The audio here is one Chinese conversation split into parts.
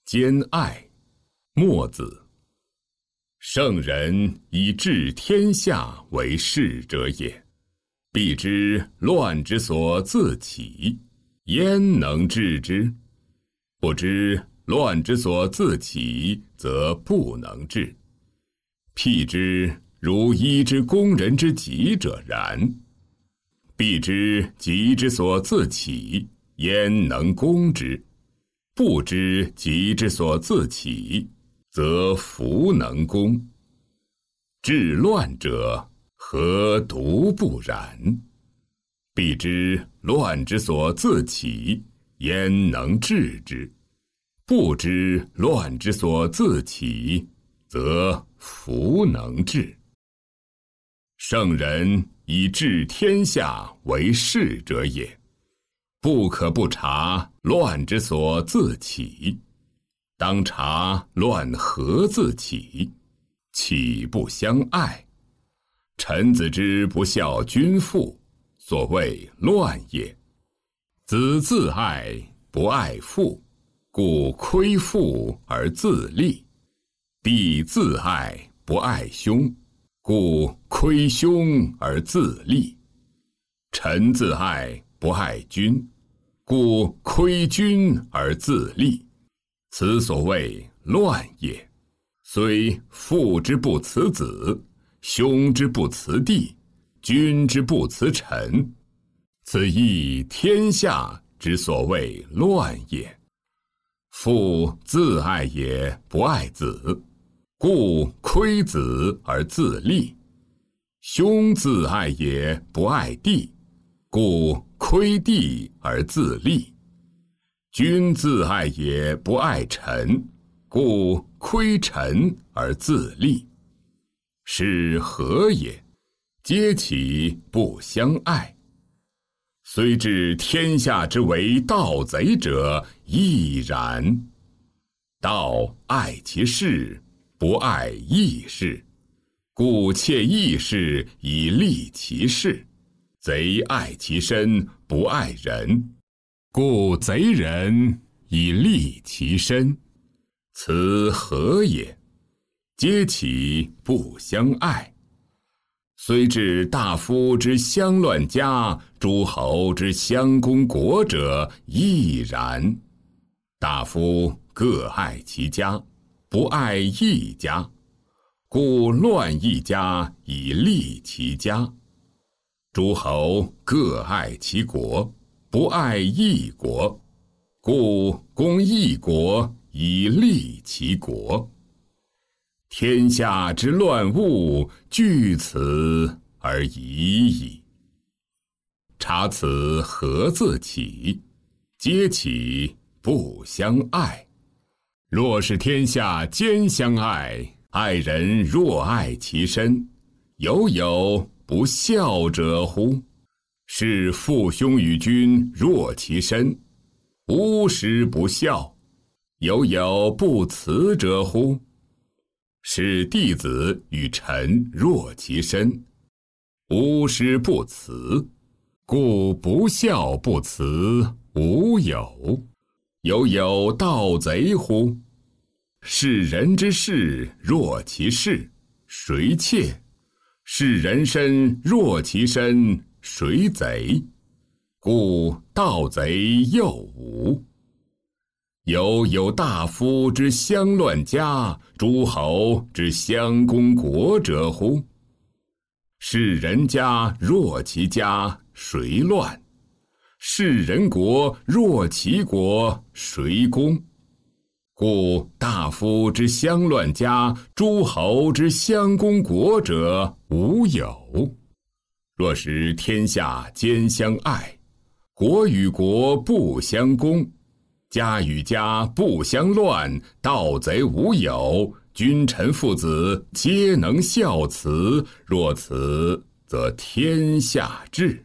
兼爱。墨子。圣人以治天下为事者也，必知乱之所自起，焉能治之？不知乱之所自起，则不能治。譬之如医之工人之急者然。必知急之所自起，焉能攻之？不知急之所自起，则弗能攻。治乱者，何独不然？必知乱之所自起，焉能治之？不知乱之所自起，则弗能治。圣人以治天下为事者也，不可不察乱之所自起。当察乱何自起，岂不相爱？臣子之不孝君父，所谓乱也。子自爱不爱父，故亏父而自立；弟自爱不爱兄，故亏兄而自立；臣自爱不爱君，故亏君而自立。此所谓乱也。虽父之不辞子，兄之不辞弟，君之不辞臣，此亦天下之所谓乱也。父自爱也不爱子，故亏子而自立；兄自爱也不爱弟，故亏弟而自立；君自爱也不爱臣，故亏臣而自立。是何也？皆其不相爱。虽治天下之为盗贼者，亦然。盗爱其事，不爱义事，故窃义事以利其事；贼爱其身，不爱人，故贼人以利其身。此何也？皆其不相爱。虽治大夫之相乱家，诸侯之相攻国者，亦然。大夫各爱其家，不爱一家，故乱一家以利其家。诸侯各爱其国，不爱一国，故攻一国以利其国。天下之乱物，据此而已矣。察此何自起？皆其不相爱。若是天下兼相爱，爱人若爱其身，有不孝者乎？是父兄与君若其身，无时不孝，有不辞者乎？是弟子与臣若其身，无时不辞，故不孝不辞，无有。有盗贼乎？是人之事若其事，谁窃？是人身若其身，谁贼？故盗贼又无。有大夫之相乱家，诸侯之相攻国者乎？是人家若其家，谁乱？是人国若其国，谁攻？故大夫之相乱家，诸侯之相攻国者，无有。若是天下兼相爱，国与国不相攻，家与家不相乱，盗贼无有，君臣父子皆能孝慈，若此，则天下治。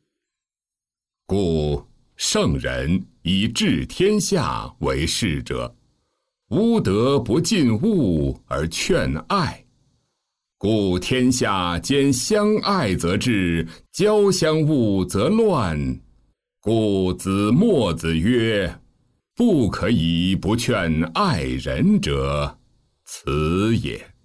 故圣人以治天下为事者，无德不尽物而劝爱。故天下兼相爱则治，交相恶则乱。故子墨子曰： 不可以不劝爱人者，此也。